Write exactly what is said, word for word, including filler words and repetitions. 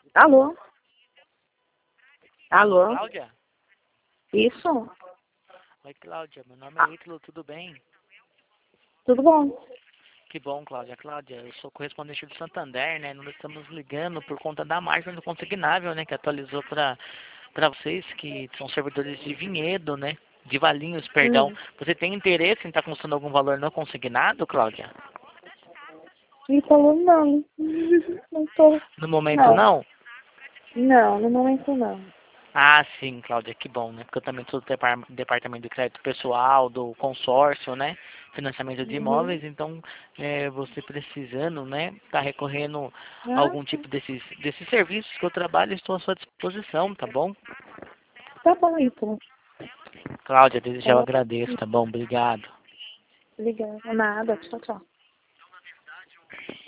Alô? Alô, Alô? Cláudia? Isso? Oi, Cláudia. Meu nome Ah, é Ítalo, tudo bem? tudo bom? Que bom, Cláudia. Cláudia, eu sou correspondente do Santander, né? Nós estamos ligando por conta da margem do consignável, né? Que atualizou para para vocês que são servidores de Vinhedo, né? De Valinhos, perdão. Hum. Você tem interesse em estar constando algum valor não consignado, Cláudia? Me falou não. Não tô. No momento, Não. não? Não, no momento não. Ah, sim, Cláudia, que bom, né? Porque eu também sou do depar- departamento de crédito pessoal, do consórcio, né? Financiamento de Uhum. imóveis, então é, você precisando, né? Tá recorrendo a Ah, algum tipo desses, desses serviços que eu trabalho, estou à sua disposição, tá bom? tá bom então. Cláudia, desde Tá já eu bom? agradeço, tá bom? Obrigado. Obrigada. Nada. Tchau, tchau.